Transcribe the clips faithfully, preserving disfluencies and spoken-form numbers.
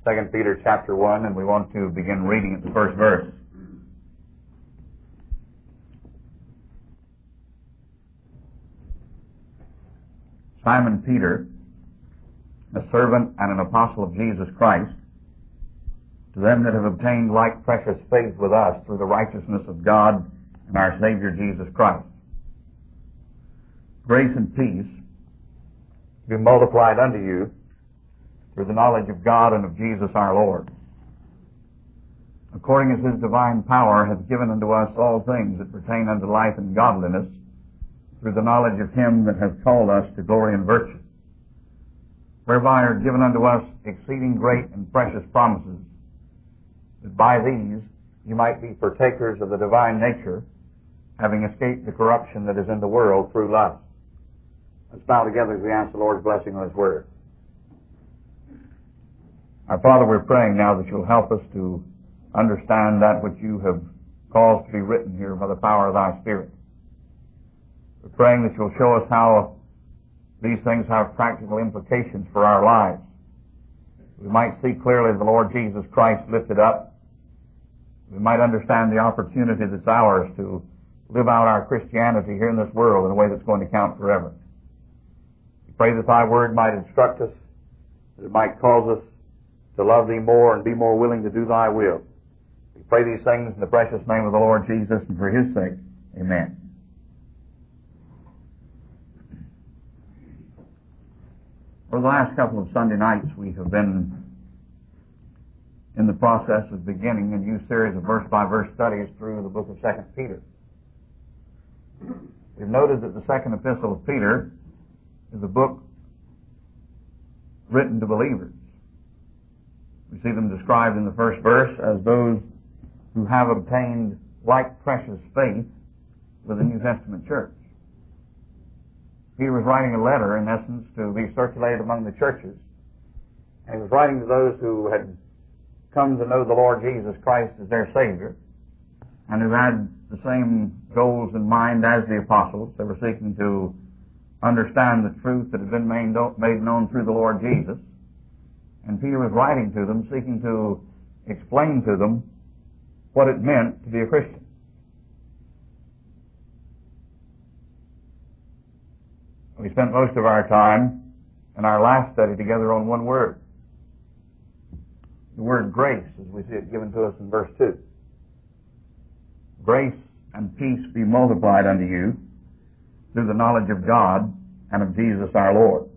Second Peter chapter one, and we want to begin reading at the first verse. Simon Peter, a servant and an apostle of Jesus Christ, to them that have obtained like precious faith with us through the righteousness of God and our Savior Jesus Christ. Grace and peace be multiplied unto you through the knowledge of God and of Jesus our Lord, according as His divine power hath given unto us all things that pertain unto life and godliness, through the knowledge of Him that hath called us to glory and virtue, whereby are given unto us exceeding great and precious promises, that by these you might be partakers of the divine nature, having escaped the corruption that is in the world through lust. Let's bow together as we ask the Lord's blessing on His Word. Our Father, we're praying now that You'll help us to understand that which You have caused to be written here by the power of Thy Spirit. We're praying that You'll show us how these things have practical implications for our lives. We might see clearly the Lord Jesus Christ lifted up. We might understand the opportunity that's ours to live out our Christianity here in this world in a way that's going to count forever. We pray that Thy Word might instruct us, that it might cause us to love Thee more and be more willing to do Thy will. We pray these things in the precious name of the Lord Jesus, and for His sake, amen. For the last couple of Sunday nights, we have been in the process of beginning a new series of verse-by-verse studies through the book of Second Peter. We've noted that the second epistle of Peter is a book written to believers. We see them described in the first verse as those who have obtained like precious faith with the New Testament church. Peter was writing a letter, in essence, to be circulated among the churches. And he was writing to those who had come to know the Lord Jesus Christ as their Savior, and who had the same goals in mind as the apostles. They were seeking to understand the truth that had been made known through the Lord Jesus. And Peter was writing to them, seeking to explain to them what it meant to be a Christian. We spent most of our time in our last study together on one word. The word grace, as we see it given to us in verse two. Grace and peace be multiplied unto you through the knowledge of God and of Jesus our Lord.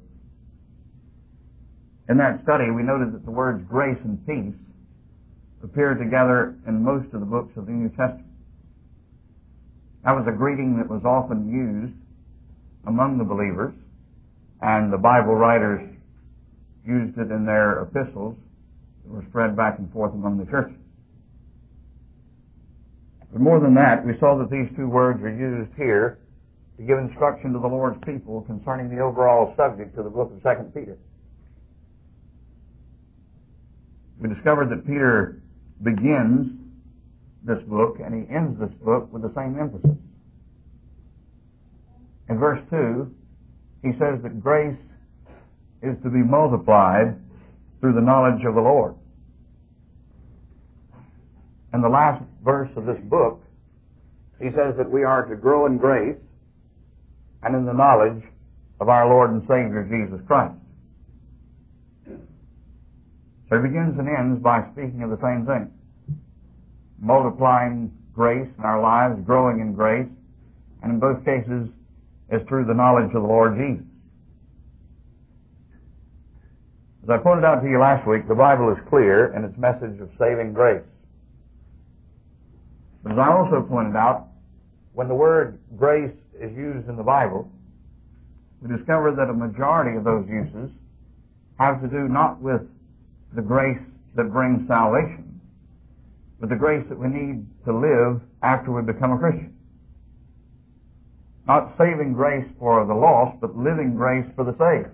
In that study, we noted that the words grace and peace appear together in most of the books of the New Testament. That was a greeting that was often used among the believers, and the Bible writers used it in their epistles that were spread back and forth among the churches. But more than that, we saw that these two words are used here to give instruction to the Lord's people concerning the overall subject of the book of Second Peter. We discovered that Peter begins this book and he ends this book with the same emphasis. In verse two, he says that grace is to be multiplied through the knowledge of the Lord. In the last verse of this book, he says that we are to grow in grace and in the knowledge of our Lord and Savior Jesus Christ. So he begins and ends by speaking of the same thing. Multiplying grace in our lives, growing in grace, and in both cases is through the knowledge of the Lord Jesus. As I pointed out to you last week, the Bible is clear in its message of saving grace. But as I also pointed out, when the word grace is used in the Bible, we discover that a majority of those uses have to do not with the grace that brings salvation, but the grace that we need to live after we become a Christian. Not saving grace for the lost, but living grace for the saved.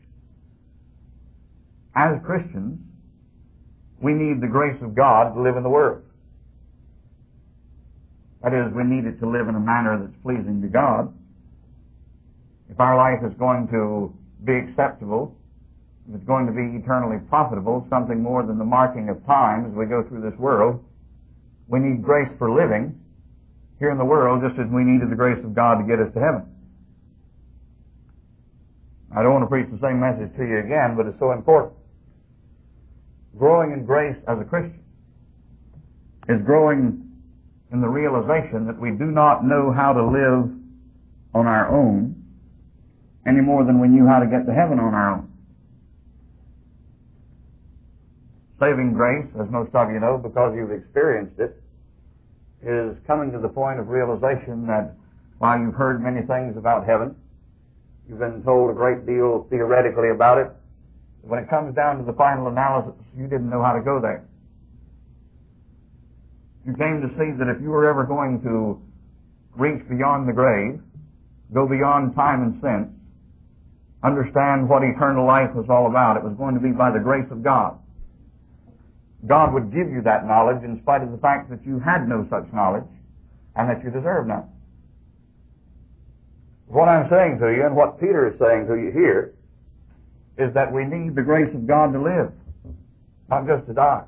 As Christians, we need the grace of God to live in the world. That is, we need it to live in a manner that's pleasing to God. If our life is going to be acceptable if it's going to be eternally profitable, something more than the marking of time as we go through this world, we need grace for living here in the world just as we needed the grace of God to get us to heaven. I don't want to preach the same message to you again, but it's so important. Growing in grace as a Christian is growing in the realization that we do not know how to live on our own any more than we knew how to get to heaven on our own. Saving grace, as most of you know because you've experienced it, is coming to the point of realization that while you've heard many things about heaven, you've been told a great deal theoretically about it, when it comes down to the final analysis, you didn't know how to go there. You came to see that if you were ever going to reach beyond the grave, go beyond time and sense, understand what eternal life was all about, it was going to be by the grace of God. God would give you that knowledge in spite of the fact that you had no such knowledge and that you deserve none. What I'm saying to you and what Peter is saying to you here is that we need the grace of God to live, not just to die.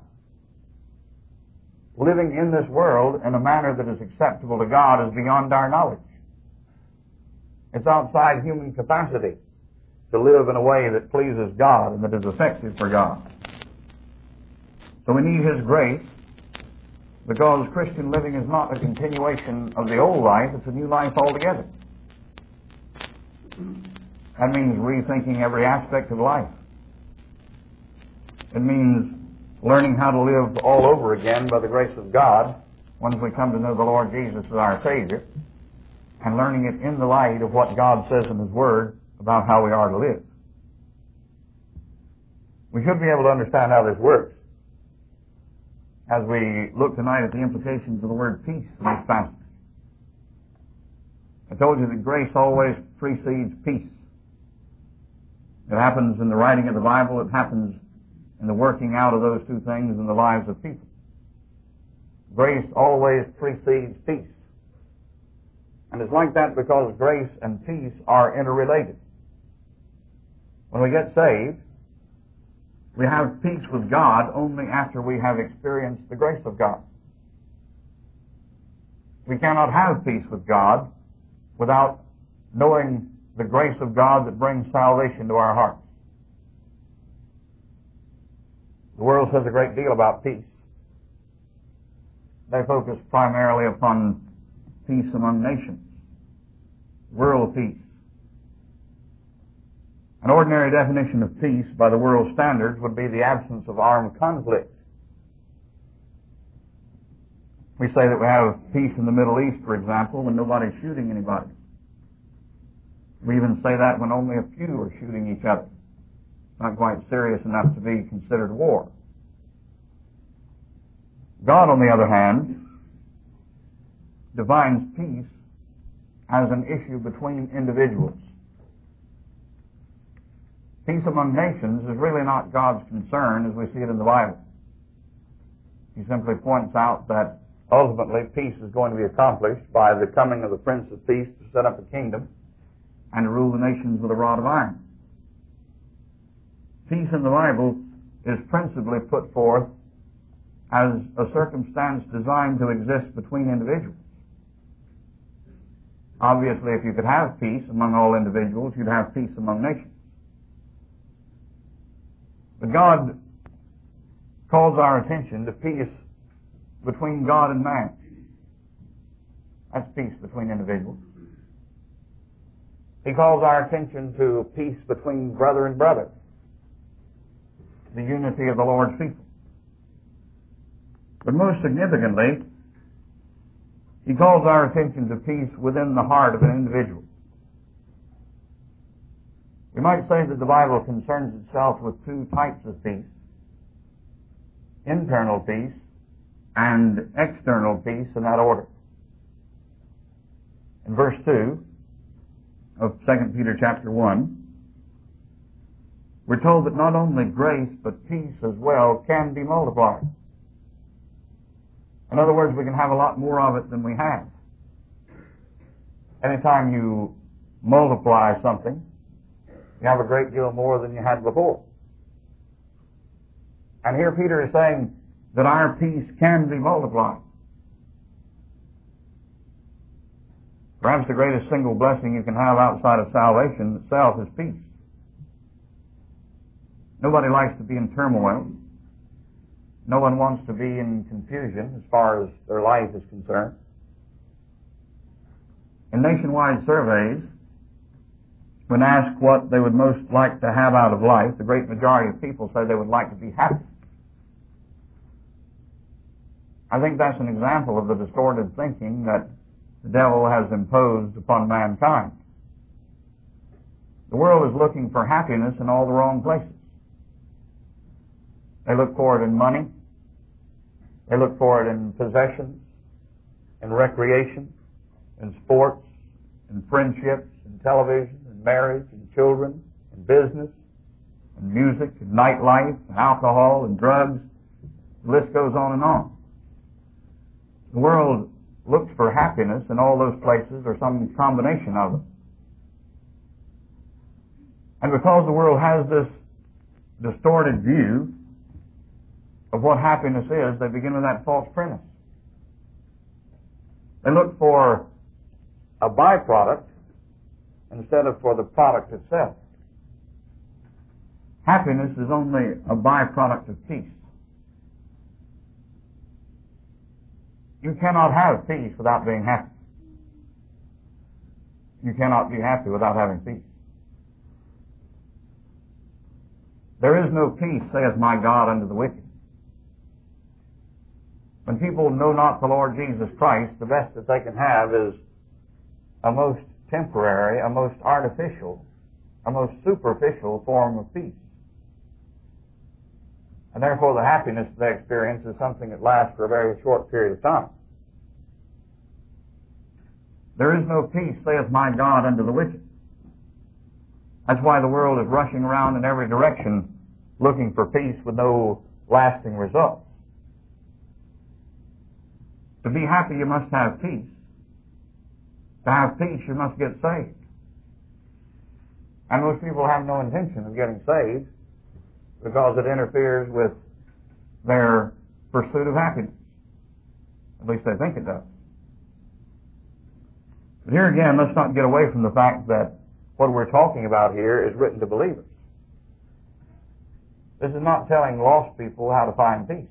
Living in this world in a manner that is acceptable to God is beyond our knowledge. It's outside human capacity to live in a way that pleases God and that is effective for God. So we need His grace, because Christian living is not a continuation of the old life, it's a new life altogether. That means rethinking every aspect of life. It means learning how to live all over again by the grace of God once we come to know the Lord Jesus as our Savior, and learning it in the light of what God says in His Word about how we are to live. We should be able to understand how this works as we look tonight at the implications of the word peace in this passage. I told you that grace always precedes peace. It happens in the writing of the Bible. It happens in the working out of those two things in the lives of people. Grace always precedes peace. And it's like that because grace and peace are interrelated. When we get saved, we have peace with God only after we have experienced the grace of God. We cannot have peace with God without knowing the grace of God that brings salvation to our hearts. The world says a great deal about peace. They focus primarily upon peace among nations, world peace. An ordinary definition of peace by the world standards would be the absence of armed conflict. We say that we have peace in the Middle East, for example, when nobody's shooting anybody. We even say that when only a few are shooting each other. Not quite serious enough to be considered war. God, on the other hand, defines peace as an issue between individuals. Peace among nations is really not God's concern as we see it in the Bible. He simply points out that ultimately peace is going to be accomplished by the coming of the Prince of Peace to set up a kingdom and to rule the nations with a rod of iron. Peace in the Bible is principally put forth as a circumstance designed to exist between individuals. Obviously, if you could have peace among all individuals, you'd have peace among nations. But God calls our attention to peace between God and man. That's peace between individuals. He calls our attention to peace between brother and brother, the unity of the Lord's people. But most significantly, He calls our attention to peace within the heart of an individual. We might say that the Bible concerns itself with two types of peace: internal peace and external peace, in that order. In verse two of Second Peter chapter one, we're told that not only grace but peace as well can be multiplied. In other words, we can have a lot more of it than we have. Anytime you multiply something, you have a great deal more than you had before. And here Peter is saying that our peace can be multiplied. Perhaps the greatest single blessing you can have outside of salvation itself is peace. Nobody likes to be in turmoil. No one wants to be in confusion as far as their life is concerned. In nationwide surveys, when asked what they would most like to have out of life, the great majority of people say they would like to be happy. I think that's an example of the distorted thinking that the devil has imposed upon mankind. The world is looking for happiness in all the wrong places. They look for it in money. They look for it in possessions, in recreation, in sports, in friendships, in television, in marriage, in children, in business, in music, in nightlife, in alcohol, in drugs. The list goes on and on. The world looks for happiness in all those places or some combination of them. And because the world has this distorted view of what happiness is, they begin with that false premise. They look for a byproduct instead of for the product itself. Happiness is only a byproduct of peace. You cannot have peace without being happy. You cannot be happy without having peace. There is no peace, saith my God, unto the wicked. When people know not the Lord Jesus Christ, the best that they can have is a most temporary, a most artificial, a most superficial form of peace. And therefore the happiness they experience is something that lasts for a very short period of time. There is no peace, saith my God, unto the wicked. That's why the world is rushing around in every direction looking for peace with no lasting results. To be happy, you must have peace. To have peace, you must get saved. And most people have no intention of getting saved because it interferes with their pursuit of happiness. At least they think it does. But here again, let's not get away from the fact that what we're talking about here is written to believers. This is not telling lost people how to find peace.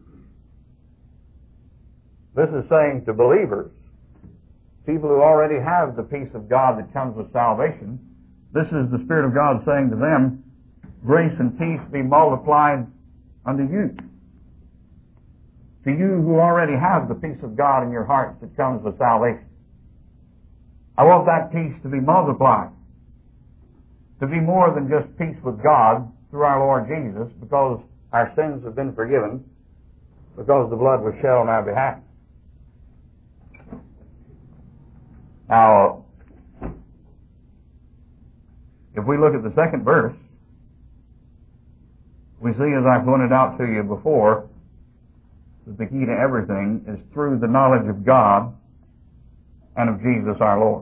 This is saying to believers, people who already have the peace of God that comes with salvation, this is the Spirit of God saying to them, grace and peace be multiplied unto you. To you who already have the peace of God in your hearts that comes with salvation. I want that peace to be multiplied. To be more than just peace with God through our Lord Jesus, because our sins have been forgiven, because the blood was shed on our behalf. Now, if we look at the second verse, we see, as I pointed out to you before, that the key to everything is through the knowledge of God and of Jesus our Lord.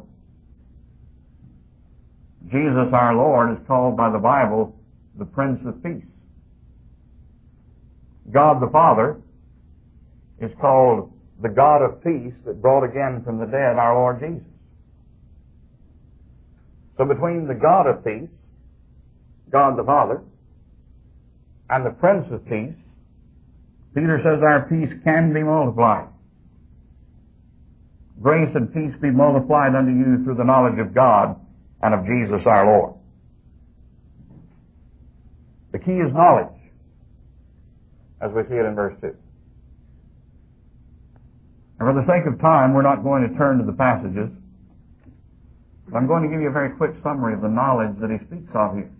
Jesus our Lord is called by the Bible the Prince of Peace. God the Father is called the God of peace that brought again from the dead our Lord Jesus. So between the God of peace, God the Father, and the Prince of Peace, Peter says our peace can be multiplied. Grace and peace be multiplied unto you through the knowledge of God and of Jesus our Lord. The key is knowledge, as we see it in verse two. And for the sake of time, we're not going to turn to the passages, but I'm going to give you a very quick summary of the knowledge that he speaks of here.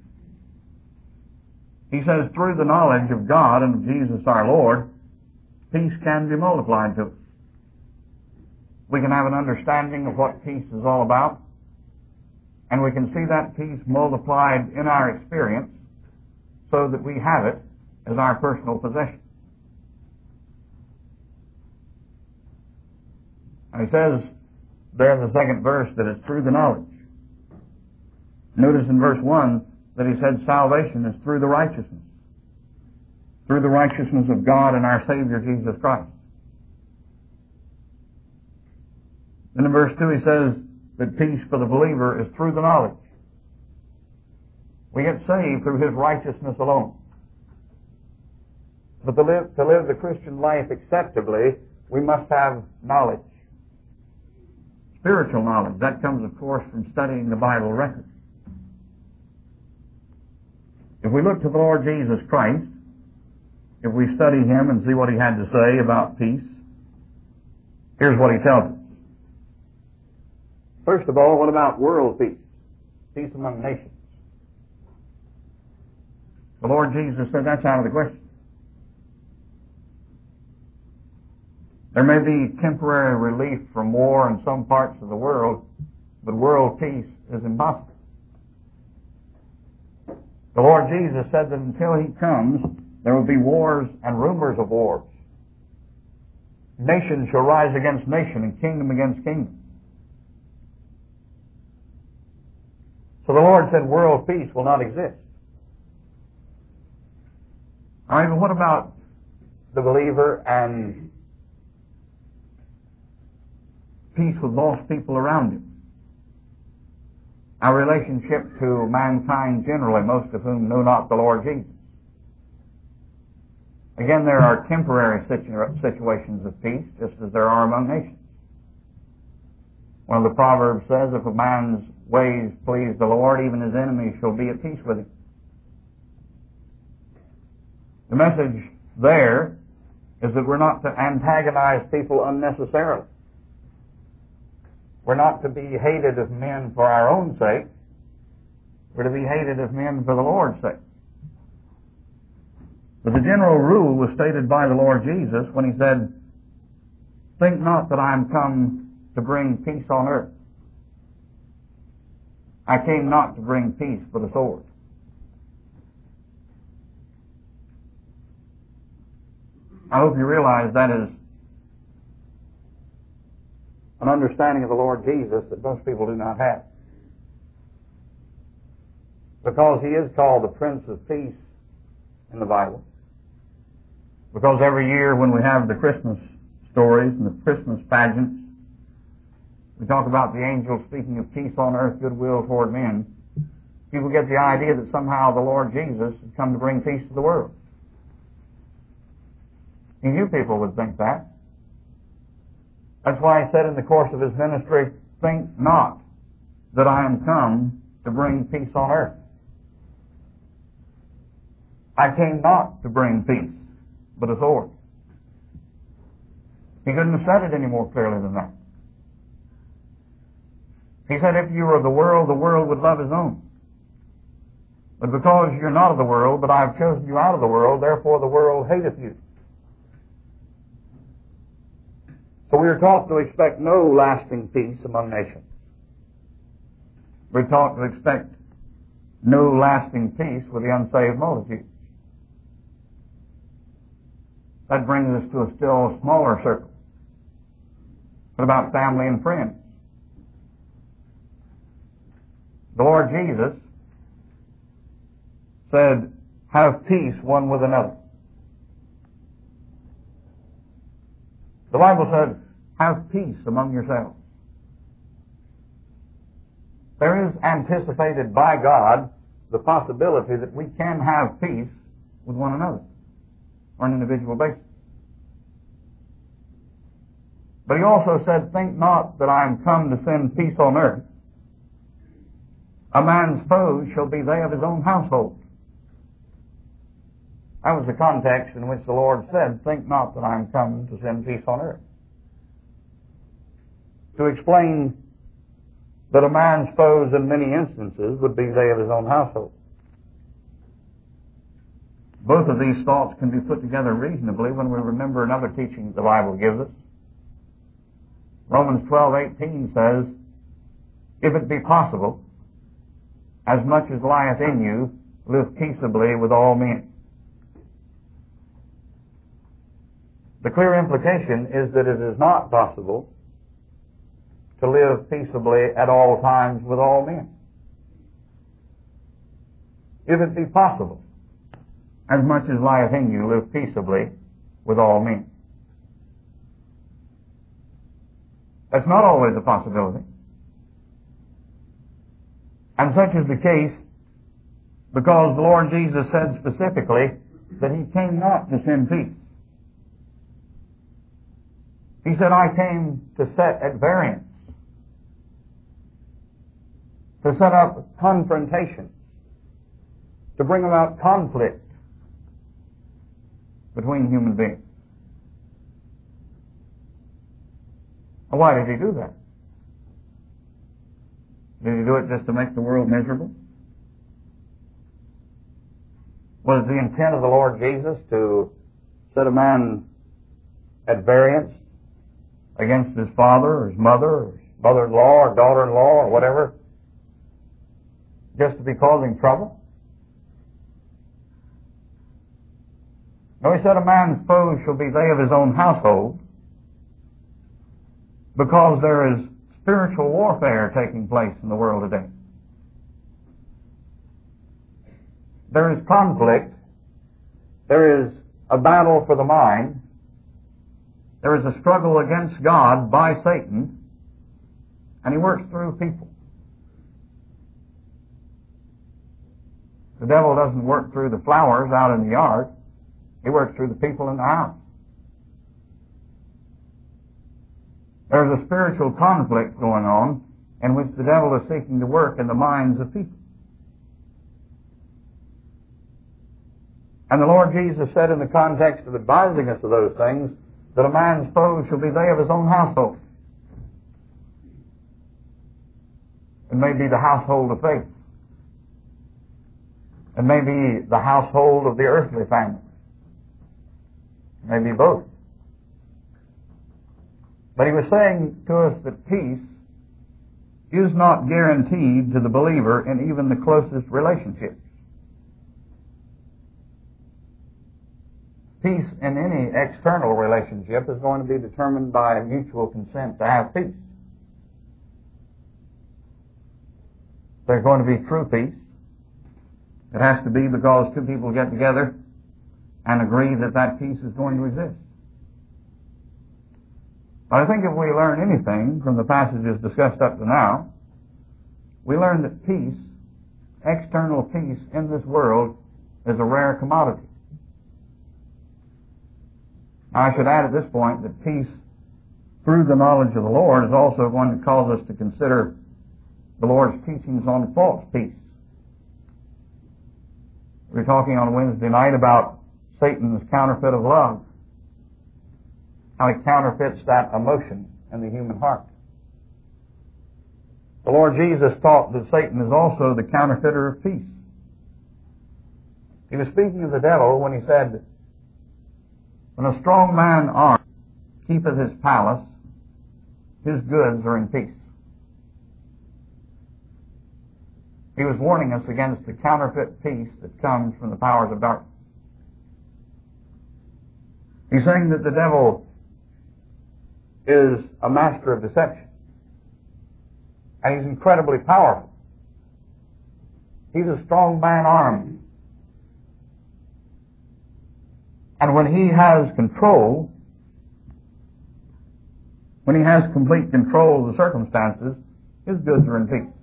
He says, through the knowledge of God and of Jesus our Lord, peace can be multiplied to us. We can have an understanding of what peace is all about, and we can see that peace multiplied in our experience so that we have it as our personal possession. And he says there in the second verse that it's through the knowledge. Notice in verse one that he said salvation is through the righteousness. through the righteousness of God and our Savior Jesus Christ. And in verse two he says that peace for the believer is through the knowledge. We get saved through His righteousness alone. But to live, to live the Christian life acceptably, we must have knowledge. Spiritual knowledge. That comes, of course, from studying the Bible record. If we look to the Lord Jesus Christ, if we study Him and see what He had to say about peace, here's what He tells us. First of all, what about world peace? Peace among nations. The Lord Jesus said that's out of the question. There may be temporary relief from war in some parts of the world, but world peace is impossible. The Lord Jesus said that until He comes, there will be wars and rumors of wars. Nation shall rise against nation and kingdom against kingdom. So the Lord said world peace will not exist. All right, but what about the believer and peace with lost people around him? Our relationship to mankind generally, most of whom know not the Lord Jesus. Again, there are temporary situ- situations of peace, just as there are among nations. One of the Proverbs says, if a man's ways please the Lord, even his enemies shall be at peace with him. The message there is that we're not to antagonize people unnecessarily. We're not to be hated of men for our own sake. We're to be hated of men for the Lord's sake. But the general rule was stated by the Lord Jesus when He said, think not that I am come to bring peace on earth. I came not to bring peace but a sword. I hope you realize that is an understanding of the Lord Jesus that most people do not have. Because He is called the Prince of Peace in the Bible. Because every year when we have the Christmas stories and the Christmas pageants, we talk about the angels speaking of peace on earth, goodwill toward men. People get the idea that somehow the Lord Jesus had come to bring peace to the world. And you people would think that. That's why He said in the course of His ministry, think not that I am come to bring peace on earth. I came not to bring peace, but a sword. He couldn't have said it any more clearly than that. He said, if you were of the world, the world would love His own. But because you're not of the world, but I have chosen you out of the world, therefore the world hateth you. So we are taught to expect no lasting peace among nations. We're taught to expect no lasting peace with the unsaved multitude. That brings us to a still smaller circle. What about family and friends? The Lord Jesus said, have peace one with another. The Bible said, have peace among yourselves. There is anticipated by God the possibility that we can have peace with one another on an individual basis. But He also said, think not that I am come to send peace on earth. A man's foes shall be they of his own household. That was the context in which the Lord said, think not that I am come to send peace on earth. To explain that a man's foes in many instances would be they of his own household. Both of these thoughts can be put together reasonably when we remember another teaching the Bible gives us. Romans twelve eighteen says, if it be possible, as much as lieth in you, live peaceably with all men. The clear implication is that it is not possible to live peaceably at all times with all men. If it be possible, as much as lieth in you, live peaceably with all men. That's not always a possibility. And such is the case because the Lord Jesus said specifically that He came not to send peace. He said, I came to set at variance, to set up confrontation, to bring about conflict between human beings. And why did He do that? Did He do it just to make the world miserable? Was the intent of the Lord Jesus to set a man at variance against his father or his mother or his mother-in-law or daughter-in-law or whatever, just to be causing trouble? No, He said a man's foes shall be they of his own household, because there is spiritual warfare taking place in the world today. There is conflict. There is a battle for the mind. There is a struggle against God by Satan, and he works through people. The devil doesn't work through the flowers out in the yard. He works through the people in the house. There's a spiritual conflict going on in which the devil is seeking to work in the minds of people. And the Lord Jesus said in the context of advising us of those things that a man's foes shall be they of his own household. It may be the household of faith. It may be the household of the earthly family. It may be both. But He was saying to us that peace is not guaranteed to the believer in even the closest relationships. Peace in any external relationship is going to be determined by mutual consent to have peace. There's going to be true peace. It has to be because two people get together and agree that that peace is going to exist. But I think if we learn anything from the passages discussed up to now, we learn that peace, external peace in this world, is a rare commodity. I should add at this point that peace through the knowledge of the Lord is also going to cause us to consider the Lord's teachings on false peace. We were talking on Wednesday night about Satan's counterfeit of love, how he counterfeits that emotion in the human heart. The Lord Jesus taught that Satan is also the counterfeiter of peace. He was speaking of the devil when he said, when a strong man armed keepeth his palace, his goods are in peace. He was warning us against the counterfeit peace that comes from the powers of darkness. He's saying that the devil is a master of deception. And he's incredibly powerful. He's a strong man armed. And when he has control, when he has complete control of the circumstances, his goods are in peace.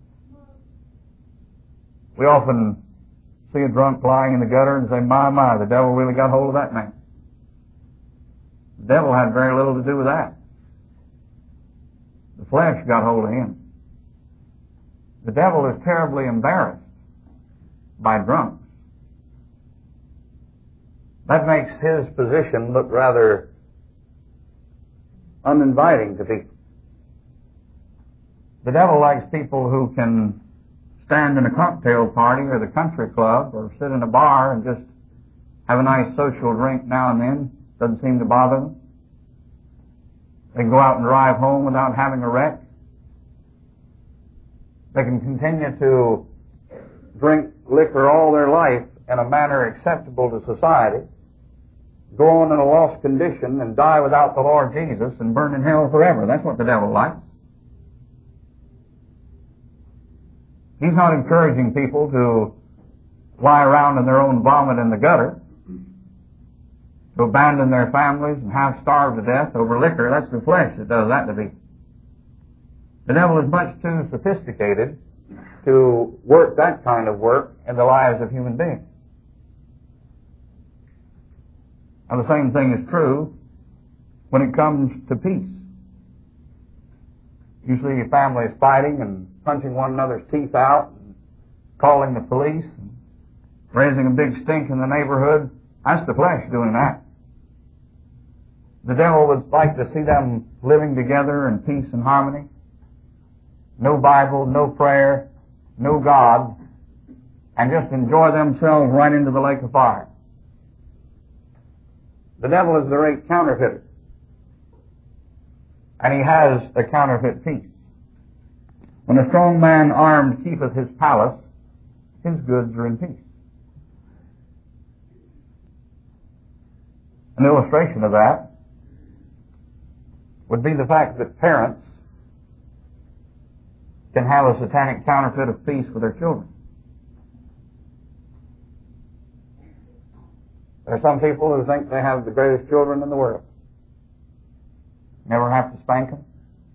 We often see a drunk lying in the gutter and say, my, my, the devil really got hold of that man. The devil had very little to do with that. The flesh got hold of him. The devil is terribly embarrassed by drunks. That makes his position look rather uninviting to people. The devil likes people who can stand in a cocktail party or the country club or sit in a bar and just have a nice social drink now and then. Doesn't seem to bother them. They can go out and drive home without having a wreck. They can continue to drink liquor all their life in a manner acceptable to society, go on in a lost condition and die without the Lord Jesus and burn in hell forever. That's what the devil likes. He's not encouraging people to lie around in their own vomit in the gutter, to abandon their families and half starve to death over liquor. That's the flesh that does that to people. The devil is much too sophisticated to work that kind of work in the lives of human beings. And the same thing is true when it comes to peace. You see families fighting and punching one another's teeth out, and calling the police, and raising a big stink in the neighborhood. That's the flesh doing that. The devil would like to see them living together in peace and harmony. No Bible, no prayer, no God, and just enjoy themselves right into the lake of fire. The devil is the great counterfeiter. And he has a counterfeit peace. When a strong man armed keepeth his palace, his goods are in peace. An illustration of that would be the fact that parents can have a satanic counterfeit of peace with their children. There are some people who think they have the greatest children in the world. Never have to spank them.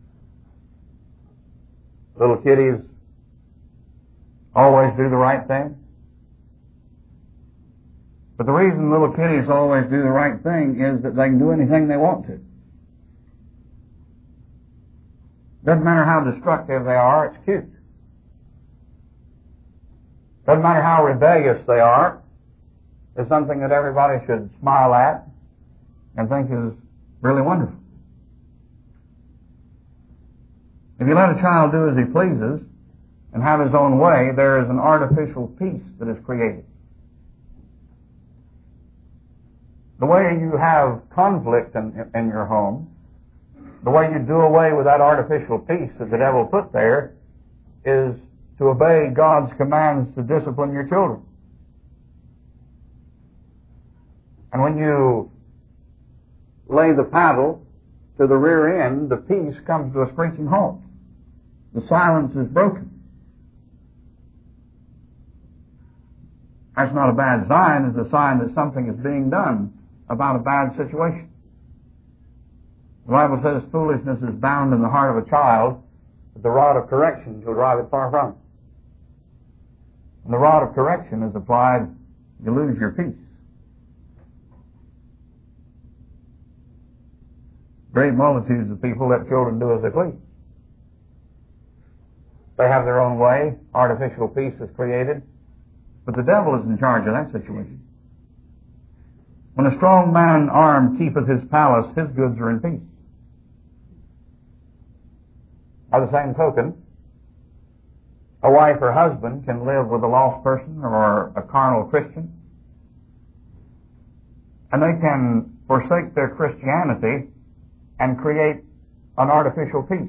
Little kiddies always do the right thing. But the reason little kiddies always do the right thing is that they can do anything they want to. Doesn't matter how destructive they are, it's cute. Doesn't matter how rebellious they are, it's something that everybody should smile at and think is really wonderful. If you let a child do as he pleases and have his own way, there is an artificial peace that is created. The way you have conflict in, in your home, the way you do away with that artificial peace that the devil put there, is to obey God's commands to discipline your children. And when you lay the paddle to the rear end, the peace comes to a screeching halt. The silence is broken. That's not a bad sign. It's a sign that something is being done about a bad situation. The Bible says foolishness is bound in the heart of a child, but the rod of correction shall drive it far from it. When the rod of correction is applied, you lose your peace. Great multitudes of people let children do as they please. They have their own way. Artificial peace is created. But the devil is in charge of that situation. When a strong man armed keepeth his palace, his goods are in peace. By the same token, a wife or husband can live with a lost person or a carnal Christian, and they can forsake their Christianity and create an artificial peace.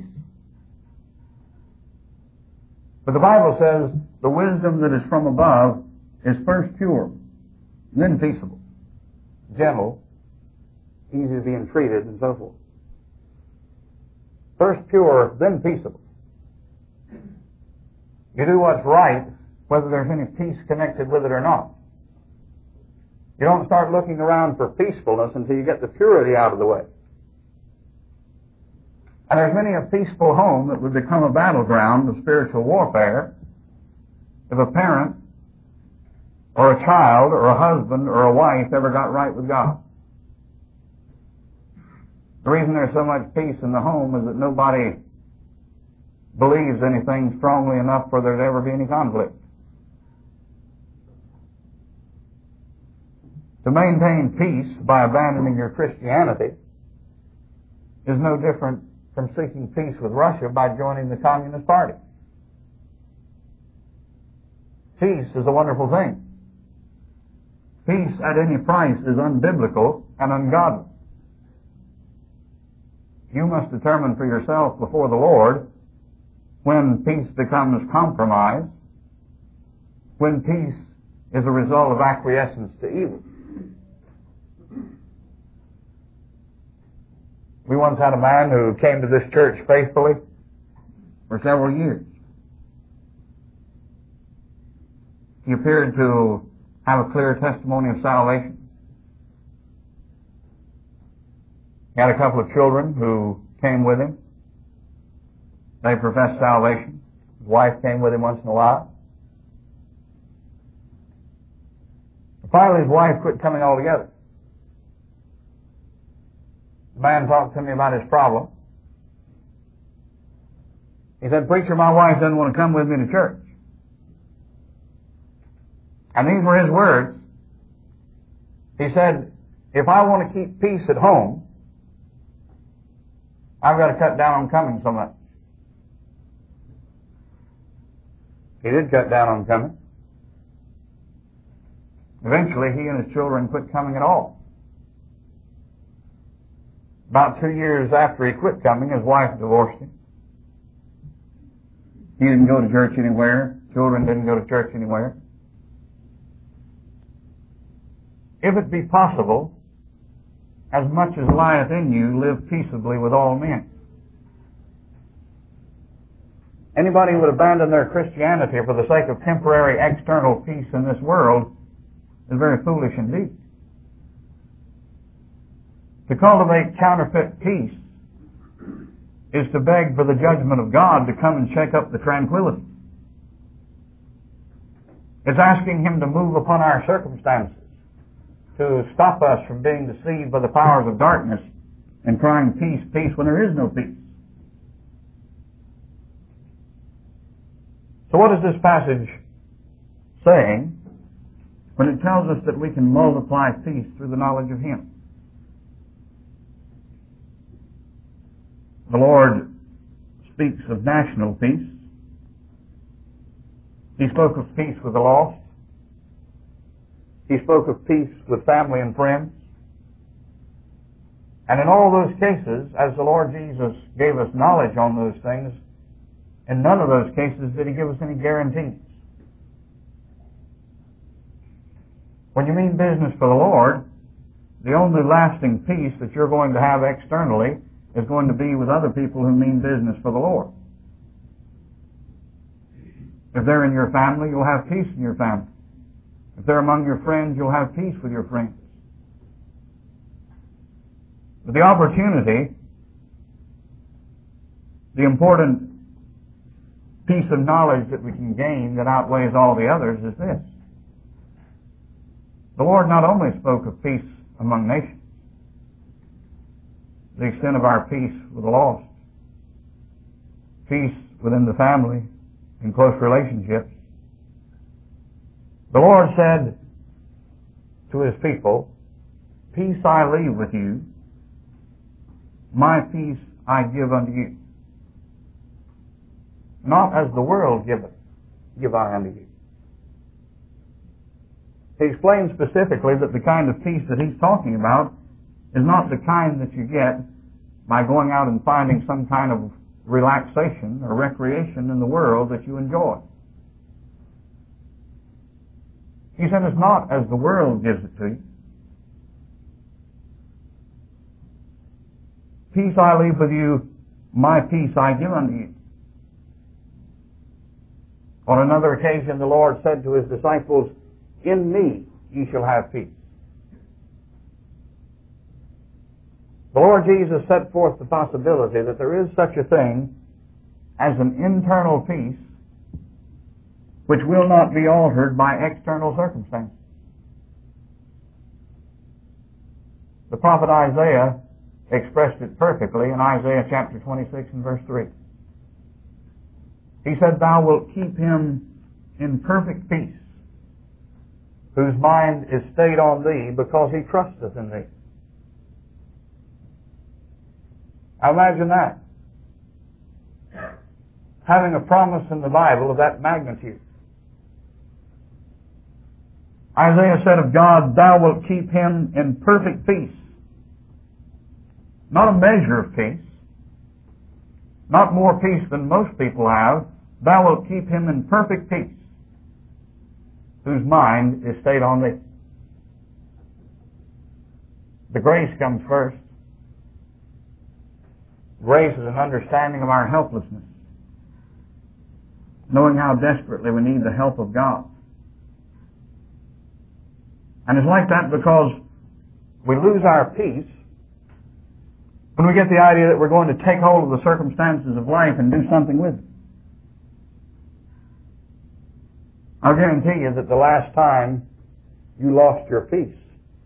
But the Bible says the wisdom that is from above is first pure, then peaceable, gentle, easy to be entreated, and so forth. First pure, then peaceable. You do what's right, whether there's any peace connected with it or not. You don't start looking around for peacefulness until you get the purity out of the way. And there's many a peaceful home that would become a battleground of spiritual warfare if a parent or a child or a husband or a wife ever got right with God. The reason there's so much peace in the home is that nobody believes anything strongly enough for there to ever be any conflict. To maintain peace by abandoning your Christianity is no different from seeking peace with Russia by joining the Communist Party. Peace is a wonderful thing. Peace at any price is unbiblical and ungodly. You must determine for yourself before the Lord when peace becomes compromise, when peace is a result of acquiescence to evil. We once had a man who came to this church faithfully for several years. He appeared to have a clear testimony of salvation. He had a couple of children who came with him. They professed salvation. His wife came with him once in a while. Finally, his wife quit coming altogether. The man talked to me about his problem. He said, "Preacher, my wife doesn't want to come with me to church." And these were his words. He said, "If I want to keep peace at home, I've got to cut down on coming so much." He did cut down on coming. Eventually, he and his children quit coming at all. About two years after he quit coming, his wife divorced him. He didn't go to church anywhere. Children didn't go to church anywhere. If it be possible, as much as lieth in you, live peaceably with all men. Anybody who would abandon their Christianity for the sake of temporary external peace in this world is very foolish indeed. To cultivate counterfeit peace is to beg for the judgment of God to come and shake up the tranquility. It's asking Him to move upon our circumstances, to stop us from being deceived by the powers of darkness and crying peace, peace when there is no peace. So what is this passage saying when it tells us that we can multiply peace through the knowledge of Him? The Lord speaks of national peace. He spoke of peace with the lost. He spoke of peace with family and friends. And in all those cases, as the Lord Jesus gave us knowledge on those things, in none of those cases did He give us any guarantees. When you mean business for the Lord, the only lasting peace that you're going to have externally is going to be with other people who mean business for the Lord. If they're in your family, you'll have peace in your family. If they're among your friends, you'll have peace with your friends. But the opportunity, the important piece of knowledge that we can gain that outweighs all the others is this. The Lord not only spoke of peace among nations, the extent of our peace with the lost, peace within the family, in close relationships. The Lord said to His people, "Peace I leave with you, my peace I give unto you. Not as the world giveth, give I unto you." He explains specifically that the kind of peace that He's talking about is not the kind that you get by going out and finding some kind of relaxation or recreation in the world that you enjoy. He said it's not as the world gives it to you. "Peace I leave with you, my peace I give unto you." On another occasion, the Lord said to His disciples, "In me ye shall have peace." The Lord Jesus set forth the possibility that there is such a thing as an internal peace which will not be altered by external circumstances. The prophet Isaiah expressed it perfectly in Isaiah chapter twenty-six and verse three. He said, "Thou wilt keep him in perfect peace, whose mind is stayed on thee, because he trusteth in thee." Now imagine that. Having a promise in the Bible of that magnitude. Isaiah said of God, "Thou wilt keep him in perfect peace." Not a measure of peace. Not more peace than most people have. "Thou wilt keep him in perfect peace, whose mind is stayed on thee." The grace comes first. Grace is an understanding of our helplessness, knowing how desperately we need the help of God. And it's like that because we lose our peace when we get the idea that we're going to take hold of the circumstances of life and do something with it. I'll guarantee you that the last time you lost your peace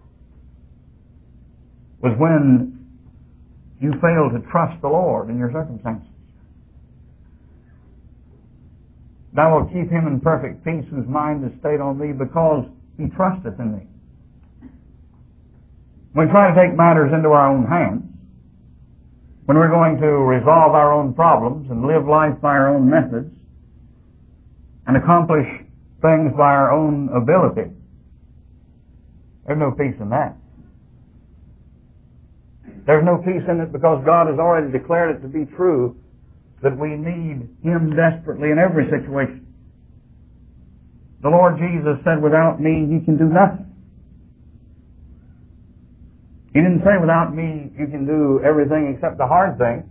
was when you failed to trust the Lord in your circumstances. Thou wilt keep him in perfect peace whose mind is stayed on thee because he trusteth in thee. When we try to take matters into our own hands, when we're going to resolve our own problems and live life by our own methods and accomplish things by our own ability, there's no peace in that. There's no peace in it because God has already declared it to be true that we need him desperately in every situation. The Lord Jesus said, without me you can do nothing. He didn't say without me you can do everything except the hard things.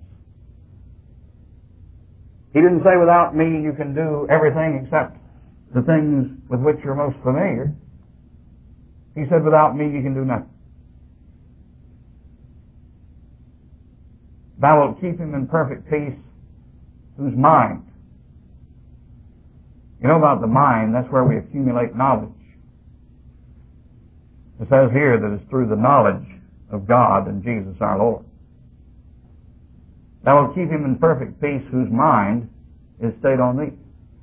He didn't say without me you can do everything except the things with which you're most familiar. He said without me you can do nothing. Thou wilt keep him in perfect peace whose mind. You know about the mind, that's where we accumulate knowledge. It says here that it's through the knowledge of God and Jesus our Lord. Thou wilt keep him in perfect peace whose mind is stayed on thee.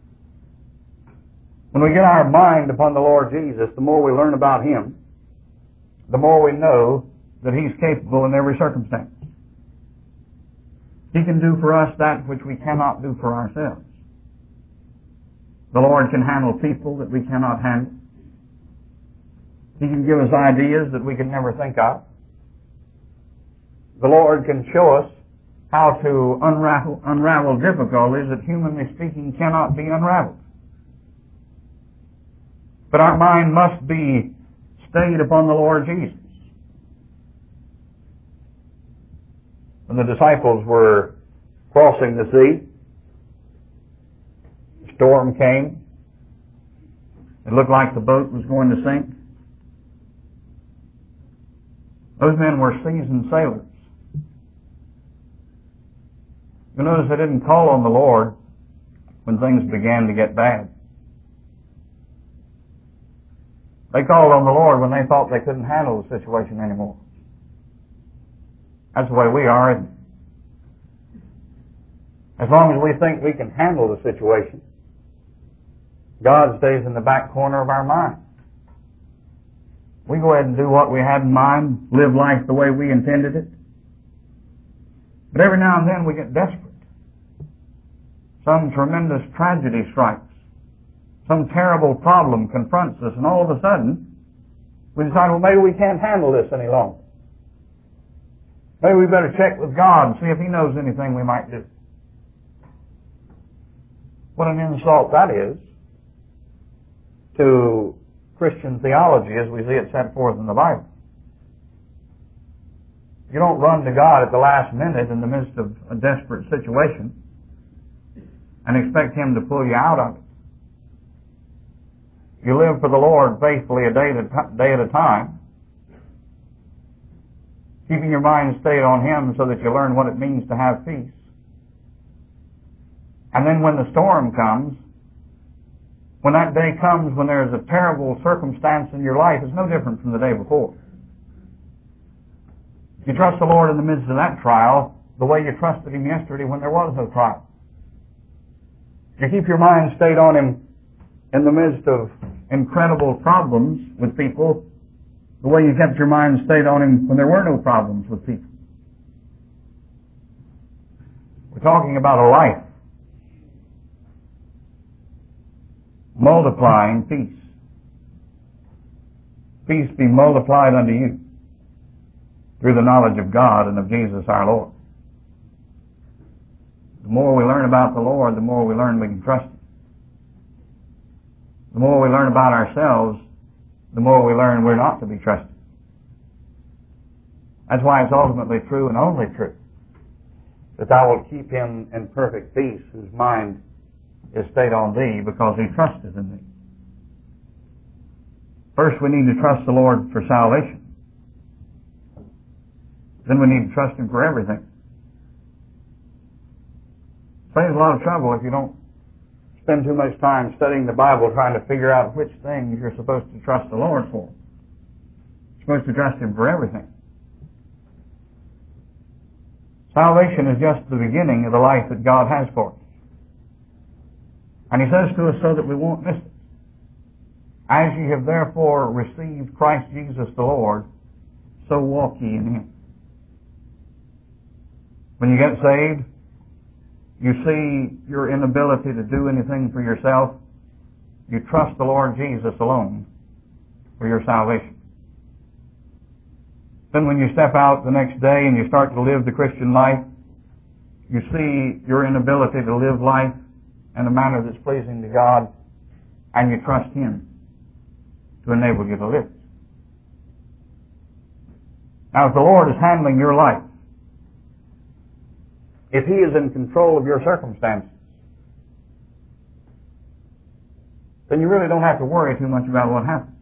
When we get our mind upon the Lord Jesus, the more we learn about him, the more we know that he's capable in every circumstance. He can do for us that which we cannot do for ourselves. The Lord can handle people that we cannot handle. He can give us ideas that we can never think of. The Lord can show us how to unravel, unravel difficulties that, humanly speaking, cannot be unraveled. But our mind must be stayed upon the Lord Jesus. When the disciples were crossing the sea, a storm came. It looked like the boat was going to sink. Those men were seasoned sailors. You notice they didn't call on the Lord when things began to get bad. They called on the Lord when they thought they couldn't handle the situation anymore. That's the way we are, isn't it? As long as we think we can handle the situation, God stays in the back corner of our mind. We go ahead and do what we had in mind, live life the way we intended it. But every now and then we get desperate. Some tremendous tragedy strikes. Some terrible problem confronts us, and all of a sudden we decide, well, maybe we can't handle this any longer. Maybe we better check with God and see if he knows anything we might do. What an insult that is to Christian theology as we see it set forth in the Bible. You don't run to God at the last minute in the midst of a desperate situation and expect him to pull you out of it. You live for the Lord faithfully a day at a, day at a time, keeping your mind stayed on him so that you learn what it means to have peace. And then when the storm comes, when that day comes when there's a terrible circumstance in your life, it's no different from the day before. You trust the Lord in the midst of that trial the way you trusted him yesterday when there was no trial. You keep your mind stayed on him in the midst of incredible problems with people the way you kept your mind stayed on him when there were no problems with people. We're talking about a life multiplying peace. Peace be multiplied unto you through the knowledge of God and of Jesus our Lord. The more we learn about the Lord, the more we learn we can trust him. The more we learn about ourselves, the more we learn we're not to be trusted. That's why it's ultimately true and only true that thou wilt keep him in perfect peace whose mind is stayed on thee because he trusteth in thee. First, we need to trust the Lord for salvation. Then we need to trust Him for everything. Saves a lot of trouble if you don't spend too much time studying the Bible trying to figure out which things you're supposed to trust the Lord for. You're supposed to trust Him for everything. Salvation is just the beginning of the life that God has for us. And He says to us so that we won't miss it. As ye have therefore received Christ Jesus the Lord, so walk ye in Him. When you get saved, you see your inability to do anything for yourself. You trust the Lord Jesus alone for your salvation. Then when you step out the next day and you start to live the Christian life, you see your inability to live life in a manner that's pleasing to God, and you trust Him to enable you to live. Now, if the Lord is handling your life, if He is in control of your circumstances, then you really don't have to worry too much about what happens.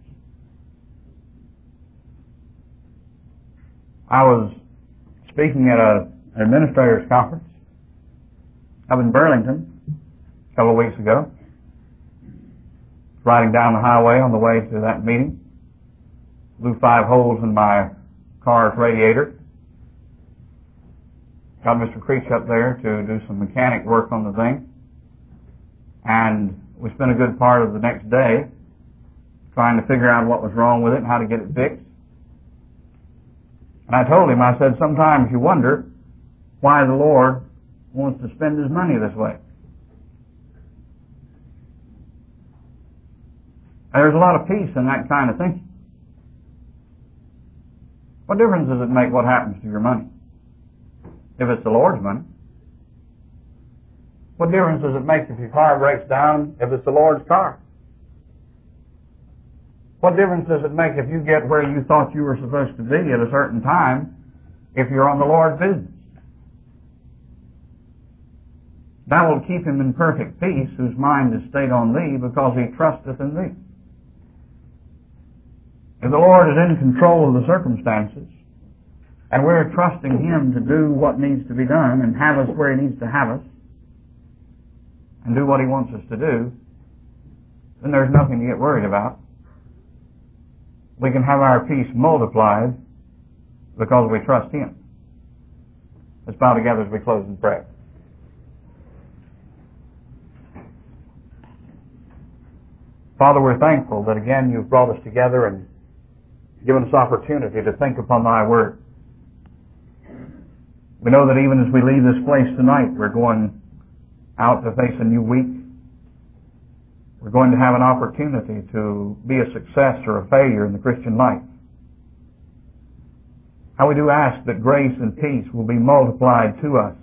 I was speaking at a, an administrators conference up in Burlington a couple of weeks ago. Riding down the highway on the way to that meeting, blew five holes in my car's radiator. Got Mister Creech up there to do some mechanic work on the thing. And we spent a good part of the next day trying to figure out what was wrong with it and how to get it fixed. And I told him, I said, sometimes you wonder why the Lord wants to spend His money this way. There's a lot of peace in that kind of thinking. What difference does it make what happens to your money? If it's the Lord's money. What difference does it make if your car breaks down if it's the Lord's car? What difference does it make if you get where you thought you were supposed to be at a certain time if you're on the Lord's business? That will keep him in perfect peace whose mind is stayed on Thee, because he trusteth in Thee. If the Lord is in control of the circumstances, and we're trusting Him to do what needs to be done and have us where He needs to have us and do what He wants us to do, then there's nothing to get worried about. We can have our peace multiplied because we trust Him. Let's bow together as we close in prayer. Father, we're thankful that again You've brought us together and given us opportunity to think upon Thy Word. We know that even as we leave this place tonight, we're going out to face a new week. We're going to have an opportunity to be a success or a failure in the Christian life. How we do ask that grace and peace will be multiplied to us.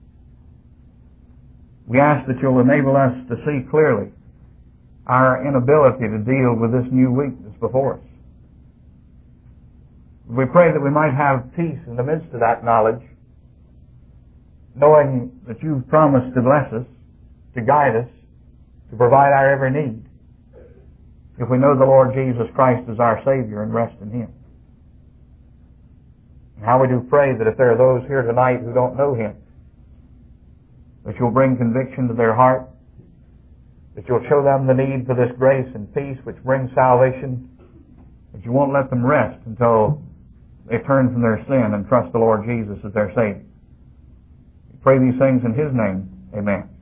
We ask that You'll enable us to see clearly our inability to deal with this new week that's before us. We pray that we might have peace in the midst of that knowledge, knowing that You've promised to bless us, to guide us, to provide our every need, if we know the Lord Jesus Christ as our Savior and rest in Him. And how we do pray that if there are those here tonight who don't know Him, that You'll bring conviction to their heart, that You'll show them the need for this grace and peace which brings salvation, that You won't let them rest until they turn from their sin and trust the Lord Jesus as their Savior. We pray these things in His name. Amen.